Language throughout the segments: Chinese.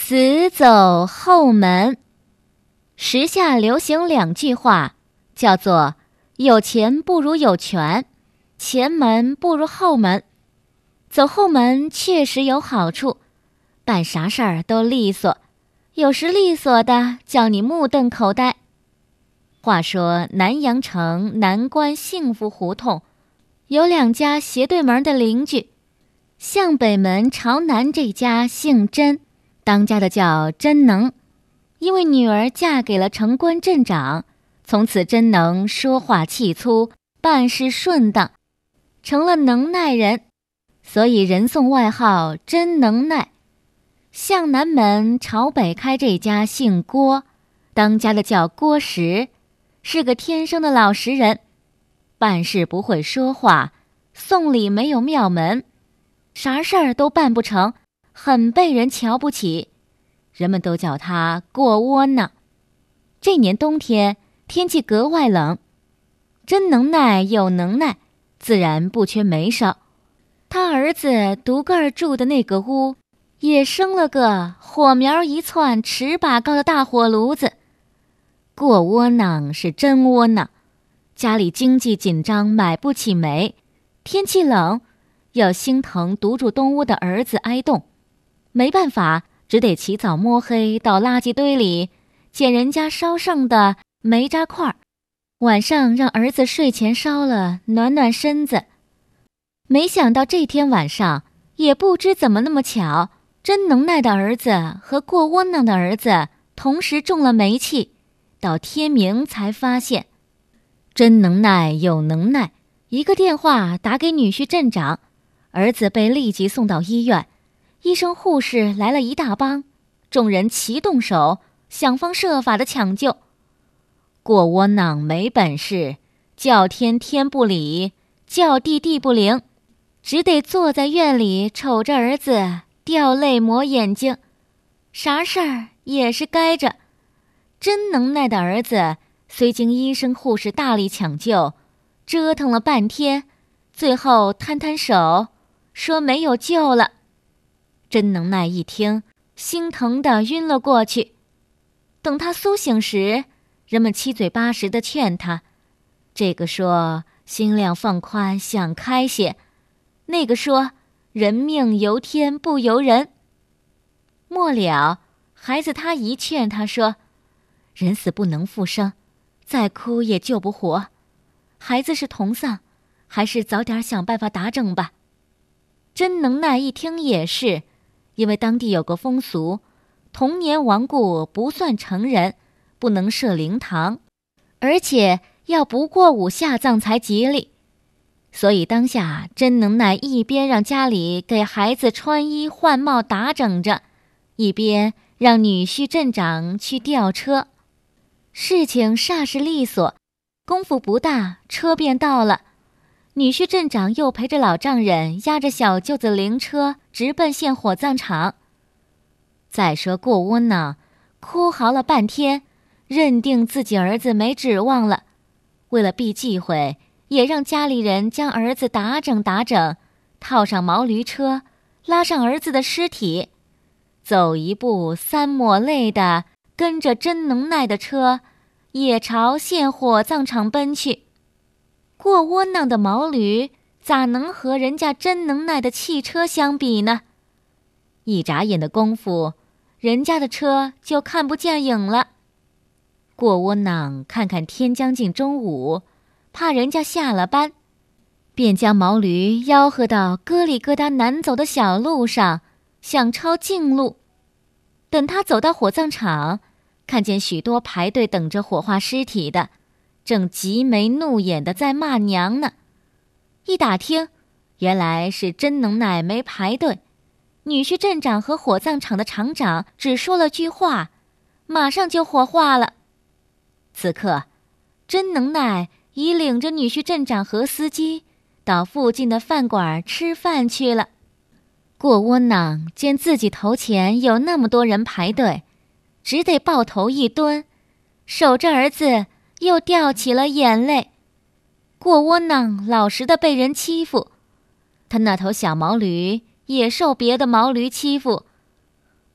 死走后门。时下流行2句话，叫做有钱不如有权，前门不如后门。走后门确实有好处，办啥事儿都利索，有时利索的叫你目瞪口呆。话说南阳城南关幸福胡同有2家斜对门的邻居，向北门朝南这家姓甄，当家的叫甄能，因为女儿嫁给了城关镇长，从此甄能说话气粗，办事顺当，成了能耐人，所以人送外号甄能耐。向南门朝北开这家姓郭，当家的叫郭石，是个天生的老实人，办事不会说话，送礼没有庙门，啥事儿都办不成，很被人瞧不起，人们都叫他过窝囊。这年冬天天气格外冷，真能耐有能耐，自然不缺煤烧。他儿子独个儿住的那个屋也生了个火苗一窜尺把高的大火炉子。过窝囊是真窝囊，家里经济紧张，买不起煤，天气冷，要心疼独住东屋的儿子挨冻，没办法，只得起早摸黑到垃圾堆里捡人家烧剩的煤渣块，晚上让儿子睡前烧了暖暖身子。没想到这天晚上，也不知怎么那么巧，真能耐的儿子和过窝囊的儿子同时中了煤气，到天明才发现。真能耐有能耐，一个电话打给女婿镇长，儿子被立即送到医院，医生护士来了一大帮，众人齐动手，想方设法的抢救。过窝囊没本事，叫天天不理，叫地地不灵，只得坐在院里瞅着儿子掉泪抹眼睛，啥事儿也是该着。真能耐的儿子虽经医生护士大力抢救，折腾了半天，最后摊摊手说没有救了。真能耐一听，心疼得晕了过去。等他苏醒时，人们七嘴八舌地劝他，这个说心量放宽，想开些，那个说人命由天不由人。末了，孩子他一劝他说，人死不能复生，再哭也救不活，孩子是同丧，还是早点想办法打整吧。真能耐一听也是，因为当地有个风俗，童年亡故不算成人，不能设灵堂，而且要不过午下葬才吉利。所以当下真能耐一边让家里给孩子穿衣换帽打整着，一边让女婿镇长去调车。事情煞是利索，功夫不大，车便到了。女婿镇长又陪着老丈人押着小舅子灵车直奔县火葬场。再说过窝囊哭嚎了半天，认定自己儿子没指望了，为了避忌讳，也让家里人将儿子打整打整，套上毛驴车，拉上儿子的尸体，走一步3抹泪的跟着真能耐的车也朝县火葬场奔去。过窝囊的毛驴咋能和人家真能耐的汽车相比呢？一眨眼的功夫，人家的车就看不见影了。过窝囊看看天将近中午，怕人家下了班，便将毛驴吆喝到咯里咯哒难走的小路上，想抄近路。等他走到火葬场，看见许多排队等着火化尸体的，正急眉怒眼的在骂娘呢。一打听，原来是真能耐没排队，女婿镇长和火葬场的厂长只说了句话，马上就火化了。此刻，真能耐已领着女婿镇长和司机到附近的饭馆吃饭去了。过窝囊见自己头前有那么多人排队，只得抱头一蹲，守着儿子又掉起了眼泪。过窝囊老实的被人欺负，他那头小毛驴也受别的毛驴欺负，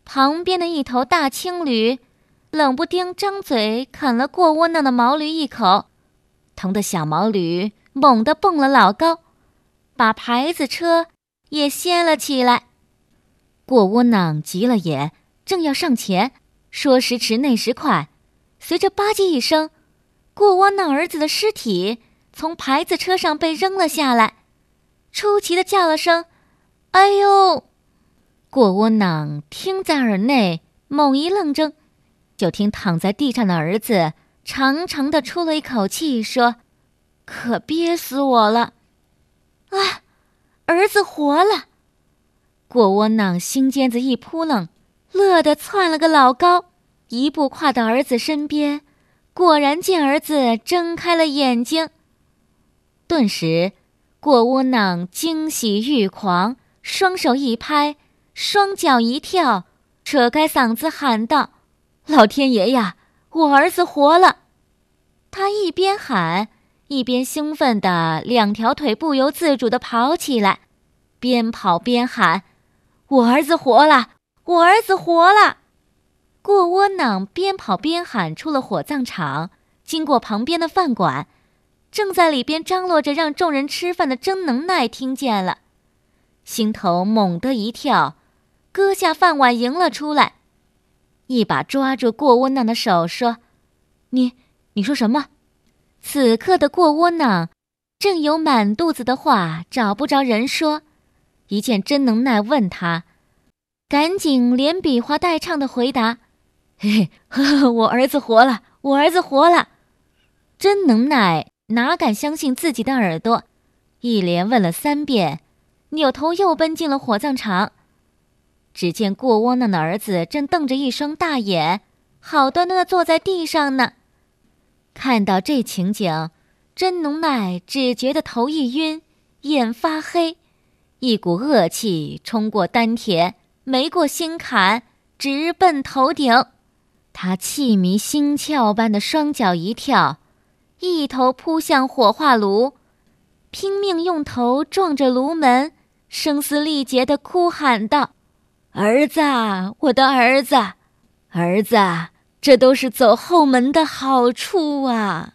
旁边的一头大青驴冷不丁张嘴啃了过窝囊的毛驴一口，疼得小毛驴猛地蹦了老高，把牌子车也掀了起来。过窝囊急了眼，正要上前，说时迟那时快，随着吧唧一声，过窝囊儿子的尸体从牌子车上被扔了下来，出奇地叫了声哎呦。过窝囊听在耳内，猛一愣怔，就听躺在地上的儿子长长地出了一口气，说：可憋死我了啊，儿子活了。过窝囊心尖子一扑棱，乐得窜了个老高，一步跨到儿子身边，果然见儿子睁开了眼睛。顿时过窝囊惊喜欲狂，双手一拍，双脚一跳，扯开嗓子喊道：老天爷呀，我儿子活了！他一边喊，一边兴奋地两条腿不由自主地跑起来，边跑边喊：我儿子活了，我儿子活了！过窝囊边跑边喊出了火葬场，经过旁边的饭馆，正在里边张罗着让众人吃饭的真能耐听见了，心头猛地一跳，割下饭碗迎了出来，一把抓住过窝囊的手说：你说什么？此刻的过窝囊正有满肚子的话找不着人说，一见真能耐问他，赶紧连比划带唱的回答：嘿嘿，我儿子活了，我儿子活了。真能耐哪敢相信自己的耳朵，一连问了3遍，扭头又奔进了火葬场。只见过窝囊的儿子正瞪着一双大眼，好端端地坐在地上呢。看到这情景，真能耐只觉得头一晕，眼发黑，一股恶气冲过丹田，没过心坎，直奔头顶。他气迷心窍般的双脚一跳，一头扑向火化炉，拼命用头撞着炉门，声嘶力竭地哭喊道：儿子，我的儿子，儿子，这都是走后门的好处啊！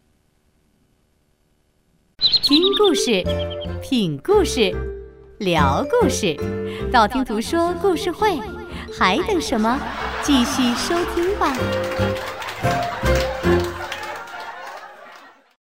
听故事，品故事，聊故事，道听途说故事会，还等什么？继续收听吧。